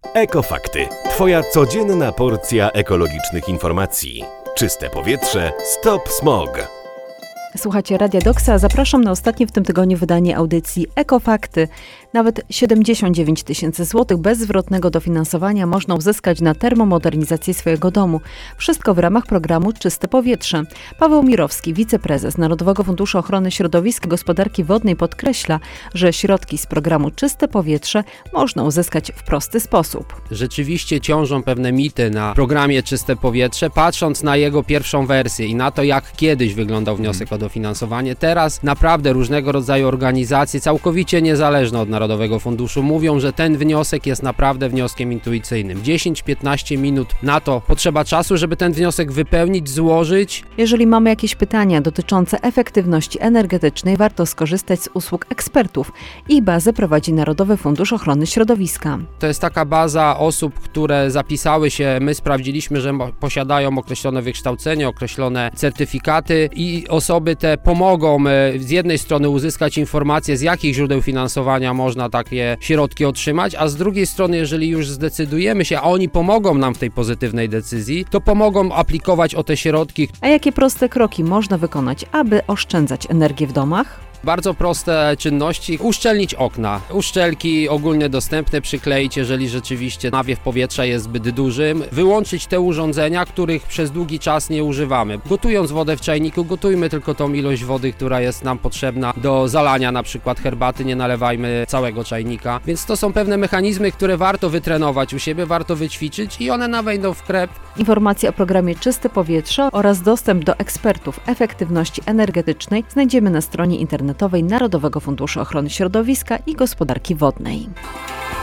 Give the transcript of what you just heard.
Ekofakty. Twoja codzienna porcja ekologicznych informacji. Czyste powietrze, stop smog. Słuchacie Radia Doksa. Zapraszam na ostatnie w tym tygodniu wydanie audycji Ekofakty. Nawet 79 000 złotych bezzwrotnego dofinansowania można uzyskać na termomodernizację swojego domu. Wszystko w ramach programu Czyste Powietrze. Paweł Mirowski, wiceprezes Narodowego Funduszu Ochrony Środowiska i Gospodarki Wodnej podkreśla, że środki z programu Czyste Powietrze można uzyskać w prosty sposób. Rzeczywiście ciążą pewne mity na programie Czyste Powietrze, patrząc na jego pierwszą wersję i na to, jak kiedyś wyglądał wniosek o dofinansowanie. Teraz naprawdę różnego rodzaju organizacje, całkowicie niezależne od Narodowego Funduszu, mówią, że ten wniosek jest naprawdę wnioskiem intuicyjnym. 10-15 minut na to potrzeba czasu, żeby ten wniosek wypełnić, złożyć. Jeżeli mamy jakieś pytania dotyczące efektywności energetycznej, warto skorzystać z usług ekspertów. Ich bazę prowadzi Narodowy Fundusz Ochrony Środowiska. To jest taka baza osób, które zapisały się, my sprawdziliśmy, że posiadają określone wykształcenie, określone certyfikaty i osoby te pomogą z jednej strony uzyskać informacje, z jakich źródeł finansowania można takie środki otrzymać, a z drugiej strony, jeżeli już zdecydujemy się, a oni pomogą nam w tej pozytywnej decyzji, to pomogą aplikować o te środki. A jakie proste kroki można wykonać, aby oszczędzać energię w domach? Bardzo proste czynności. Uszczelnić okna. Uszczelki ogólnie dostępne przykleić, jeżeli rzeczywiście nawiew powietrza jest zbyt duży. Wyłączyć te urządzenia, których przez długi czas nie używamy. Gotując wodę w czajniku, gotujmy tylko tą ilość wody, która jest nam potrzebna do zalania na przykład herbaty, nie nalewajmy całego czajnika. Więc to są pewne mechanizmy, które warto wytrenować u siebie, warto wyćwiczyć i one nam wejdą w krew. Informacje o programie Czyste Powietrze oraz dostęp do ekspertów efektywności energetycznej znajdziemy na stronie internetowej Narodowego Funduszu Ochrony Środowiska i Gospodarki Wodnej.